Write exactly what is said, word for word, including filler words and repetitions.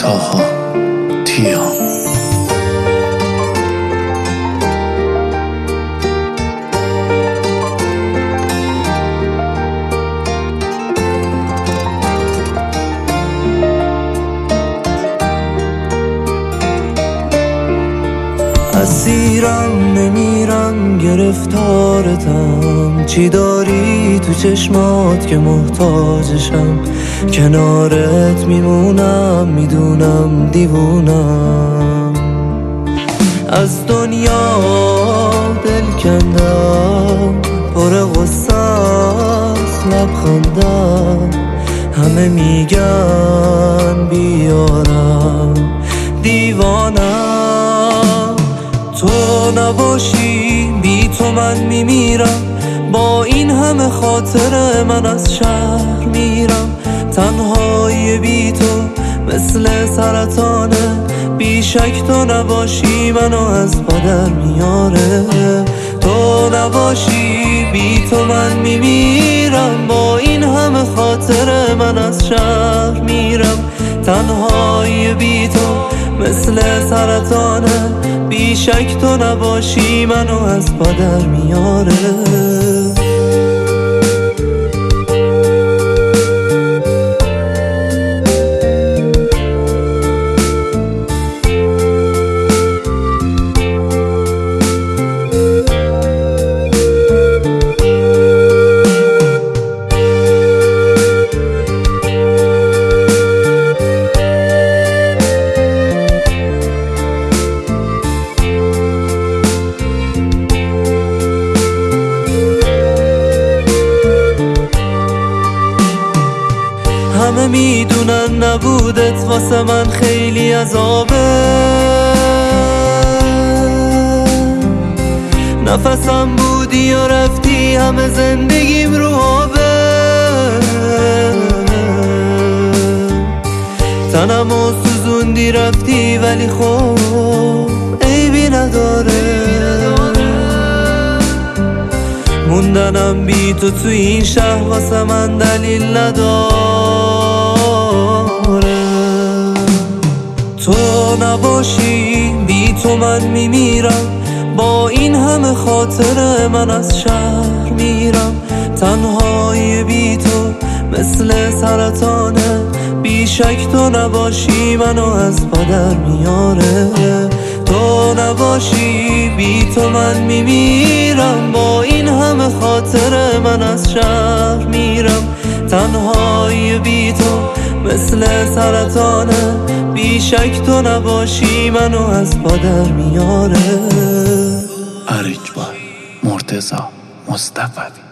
تاها تیا اسیرم نمیرم گرفتارتم، چی داری تو چشمات که محتاجشم؟ کنارت میمونم میدونم دیوونم، از دنیا دل کندم پر غصه است لبخندم، همه میگن بیارم دیوانم، تو نباشی بی تو من میمیرم، با این همه خاطر من از شهر میرم، تنهایی بی تو مثل سرطانه، بی شک تو نباشی منو از پدر میاره، تو نباشی بی تو من میمیرم، با این همه خاطر من از شهر میرم، تنهایی بی تو مثل سرطانه، بی شک تو نباشی منو از پدر میاره. همه میدونن نبودت واسه من خیلی عذابه، نفسم بودی و رفتی همه زندگیم رو آبه، تنم و سوزوندی رفتی ولی خب عیبی نداره، موندنم بی تو تو این شهر واسه من دلیل نداره، تو نباشی بی تو من میمیرم، با این همه خاطر من از شهر میرم، تنهایی بی تو مثل سرطانه، بی شک تو نباشی منو از پدر میاره، تو نباشی بی تو من میمیرم، با این همه خاطر من از شهر میرم، تنهایی بی تو مثل سرطانه، بی شک تو نباشی منو از پدر میاره. آریج بای مرتضی مصطفی